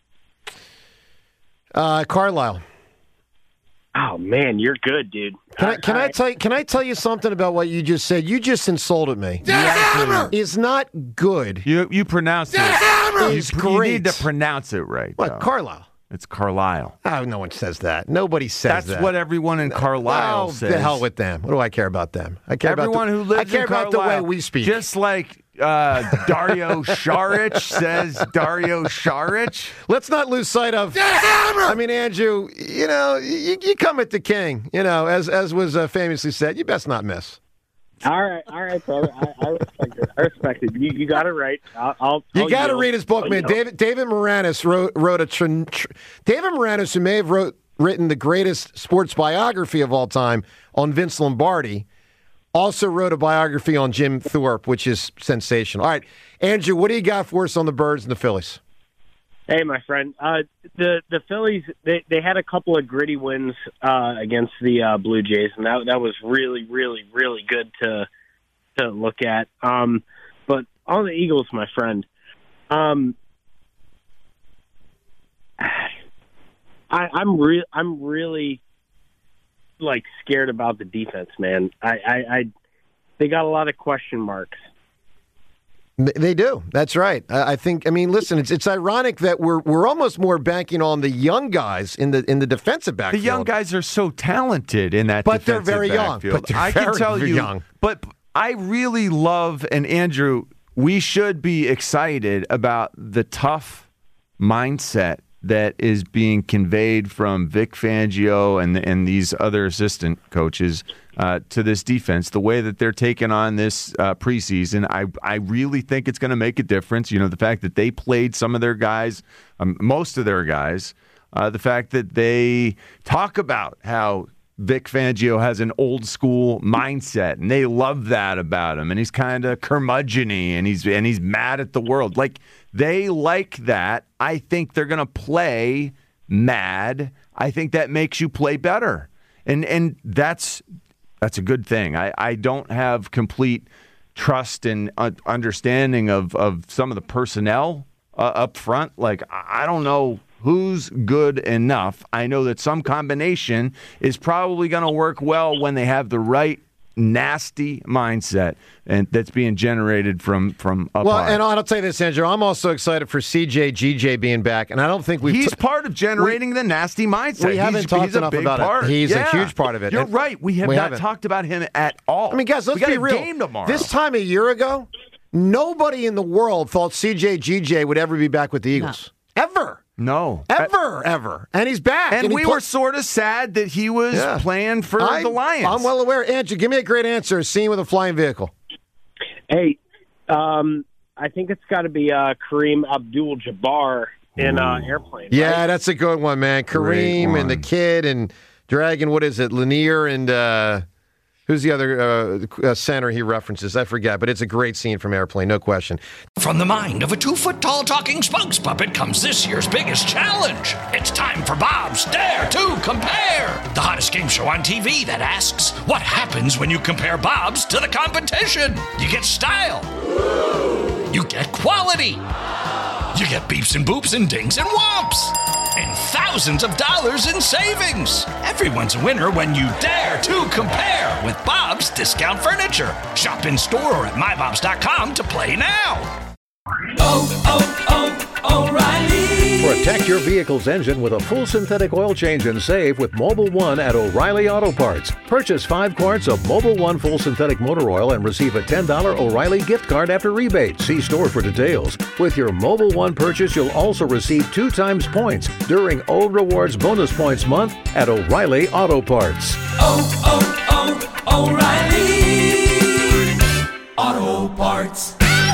Uh, Carlisle. Oh man, you're good, dude. Can I can I tell you, can I tell you something about what you just said? You just insulted me. Is not good. You you pronounce it. Is you, great. You need to pronounce it right. What, though. Carlisle? It's Carlisle. Oh, no one says that. Nobody says That's that. what everyone in Carlisle oh, says. The hell with them. What do I care about them? I care Everyone about the, who lives I care in about the way Carlisle, we speak. Just like uh, Dario Saric says Dario Saric. Let's not lose sight of. I mean, Andrew, you know, you, you come at the king. You know, as as was uh, famously said, you best not miss. All right, all right, brother. I, I respect it. I respect it. You, you got it right. I'll. I'll You got to yield. read his book, I'll man. yield. David David Moranis wrote wrote a tr- tr- David Moranis, who may have wrote written the greatest sports biography of all time on Vince Lombardi, also wrote a biography on Jim Thorpe, which is sensational. All right, Andrew, what do you got for us on the Birds and the Phillies? Hey, my friend. Uh, the the Phillies they, they had a couple of gritty wins uh, against the uh, Blue Jays, and that that was really, really, really good to to look at. Um, but on the Eagles, my friend, um, I, I'm re- I'm really like scared about the defense, man. I, I, I they got a lot of question marks. They do. That's right. I think. I mean, listen. It's it's ironic that we're we're almost more banking on the young guys in the in the defensive The backfield. young guys are so talented in that, But they're defensive very young. backfield. But they're I can very tell you, young. But I really love, and Andrew, we should be excited about the tough mindset that is being conveyed from Vic Fangio and and these other assistant coaches uh, to this defense. The way that they're taking on this uh, preseason, I I really think it's going to make a difference. You know, the fact that they played some of their guys, um, most of their guys, uh, the fact that they talk about how Vic Fangio has an old school mindset, and they love that about him. And he's kind of curmudgeon-y, and he's and he's mad at the world. Like, they like that. I think they're going to play mad. I think that makes you play better, and and that's that's a good thing. I, I don't have complete trust and uh, understanding of of some of the personnel uh, up front. Like, I don't know who's good enough. I know that some combination is probably going to work well when they have the right nasty mindset and that's being generated from from up Well, high. and I'll tell you this, Andrew. I'm also excited for C J G J being back, and I don't think we've. He's t- part of generating we, the nasty mindset. We haven't he's, talked he's a enough big about part. it. He's Yeah. a huge part of it. You're And right. We have we not haven't. talked about him at all. I mean, guys, let's we got be a real. Game tomorrow. This time a year ago, nobody in the world thought C J G J would ever be back with the Eagles. No. Ever. No. Ever, I, ever. And he's back. And, and we put, were sort of sad that he was yeah. playing for I, the Lions. I'm well aware. Andrew, give me a great answer. A scene with a flying vehicle. Hey, um, I think it's got to be uh, Kareem Abdul-Jabbar in uh, Airplane. Yeah, right? that's a good one, man. Kareem and the kid and Dragon, what is it? Lanier and uh, who's the other uh, center he references? I forget, but it's a great scene from Airplane, no question. From the mind of a two-foot-tall talking spokes puppet comes this year's biggest challenge. It's time for Bob's Dare to Compare, the hottest game show on T V that asks, what happens when you compare Bob's to the competition? You get style. You get quality. You get beeps and boops and dings and whomps. And thousands of dollars in savings. Everyone's a winner when you dare to compare with Bob's Discount Furniture. Shop in store or at my bobs dot com to play now. Oh, oh, oh, O'Reilly. Protect your vehicle's engine with a full synthetic oil change and save with Mobil one at O'Reilly Auto Parts. Purchase five quarts of Mobil one full synthetic motor oil and receive a ten dollars O'Reilly gift card after rebate. See store for details. With your Mobil one purchase, you'll also receive two times points during O Rewards Bonus Points Month at O'Reilly Auto Parts. Oh, oh, oh, O'Reilly Auto Parts.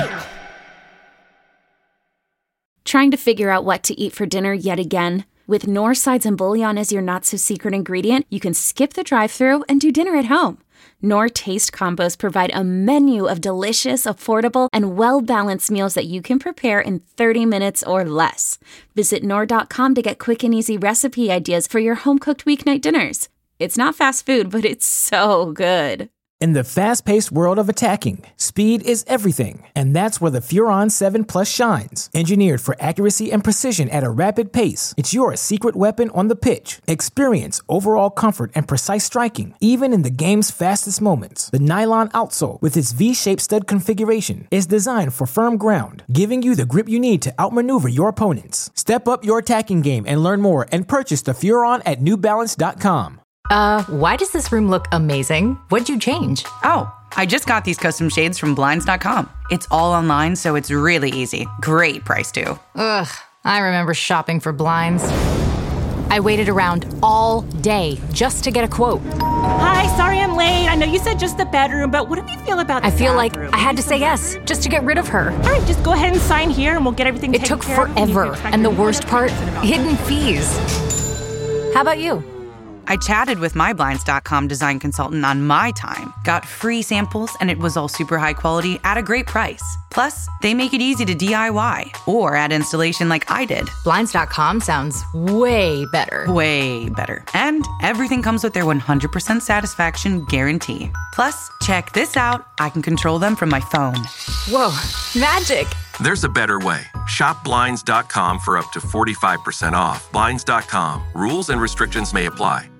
Trying to figure out what to eat for dinner yet again? With Knorr sides and bouillon as your not-so-secret ingredient, you can skip the drive-thru and do dinner at home. Knorr Taste Combos provide a menu of delicious, affordable, and well-balanced meals that you can prepare in thirty minutes or less. Visit Knorr dot com to get quick and easy recipe ideas for your home-cooked weeknight dinners. It's not fast food, but it's so good. In the fast-paced world of attacking, speed is everything, and that's where the Furon seven Plus shines. Engineered for accuracy and precision at a rapid pace, it's your secret weapon on the pitch. Experience overall comfort and precise striking, even in the game's fastest moments. The nylon outsole, with its V-shaped stud configuration, is designed for firm ground, giving you the grip you need to outmaneuver your opponents. Step up your attacking game and learn more and purchase the Furon at New Balance dot com. Uh, why does this room look amazing? What'd you change? Oh, I just got these custom shades from Blinds dot com. It's all online, so it's really easy. Great price, too. Ugh, I remember shopping for blinds. I waited around all day just to get a quote. Hi, sorry I'm late. I know you said just the bedroom, but what do you feel about the I feel bathroom? like I had to say yes, just to get rid of her. All right, just go ahead and sign here and we'll get everything It taken took care of. forever. And the worst part, hidden fees. How about you? I chatted with my Blinds dot com design consultant on my time, got free samples, and it was all super high quality at a great price. Plus, they make it easy to D I Y or add installation like I did. Blinds dot com sounds way better. Way better. And everything comes with their one hundred percent satisfaction guarantee. Plus, check this out. I can control them from my phone. Whoa, magic. There's a better way. Shop Blinds dot com for up to forty-five percent off. Blinds dot com. Rules and restrictions may apply.